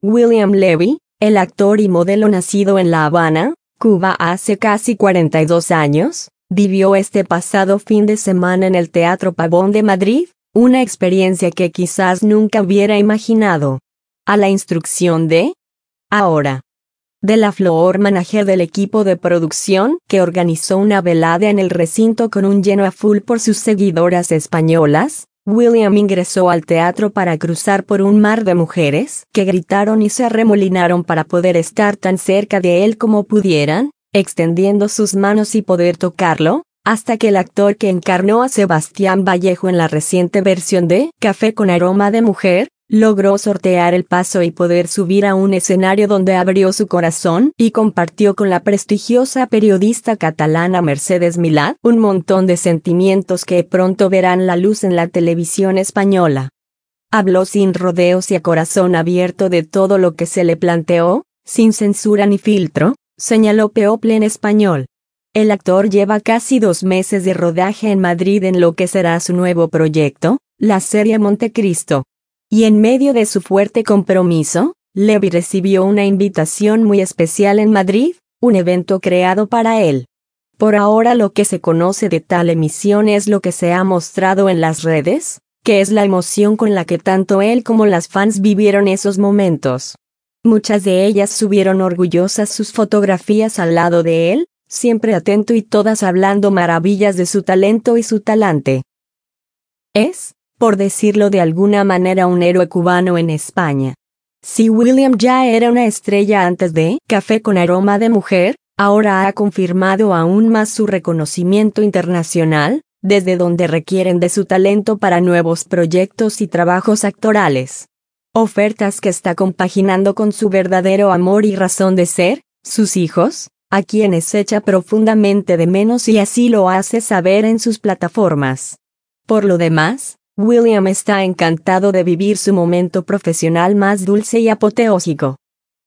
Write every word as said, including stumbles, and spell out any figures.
William Levy, el actor y modelo nacido en La Habana, Cuba hace casi cuarenta y dos años, vivió este pasado fin de semana en el Teatro Pavón de Madrid, una experiencia que quizás nunca hubiera imaginado. A la instrucción de Ahora. De la floor manager del equipo de producción que organizó una velada en el recinto con un lleno a full por sus seguidoras españolas, William ingresó al teatro para cruzar por un mar de mujeres que gritaron y se arremolinaron para poder estar tan cerca de él como pudieran, extendiendo sus manos y poder tocarlo, hasta que el actor que encarnó a Sebastián Vallejo en la reciente versión de Café con aroma de mujer, logró sortear el paso y poder subir a un escenario donde abrió su corazón y compartió con la prestigiosa periodista catalana Mercedes Milá un montón de sentimientos que pronto verán la luz en la televisión española. Habló sin rodeos y a corazón abierto de todo lo que se le planteó, sin censura ni filtro, señaló People en español. El actor lleva casi dos meses de rodaje en Madrid en lo que será su nuevo proyecto, la serie Montecristo. Y en medio de su fuerte compromiso, Levy recibió una invitación muy especial en Madrid, un evento creado para él. Por ahora lo que se conoce de tal emisión es lo que se ha mostrado en las redes, que es la emoción con la que tanto él como las fans vivieron esos momentos. Muchas de ellas subieron orgullosas sus fotografías al lado de él, siempre atento y todas hablando maravillas de su talento y su talante. Es, por decirlo de alguna manera, un héroe cubano en España. Si William ya era una estrella antes de Café con aroma de mujer, ahora ha confirmado aún más su reconocimiento internacional, desde donde requieren de su talento para nuevos proyectos y trabajos actorales. Ofertas que está compaginando con su verdadero amor y razón de ser, sus hijos, a quienes echa profundamente de menos y así lo hace saber en sus plataformas. Por lo demás, William está encantado de vivir su momento profesional más dulce y apoteósico.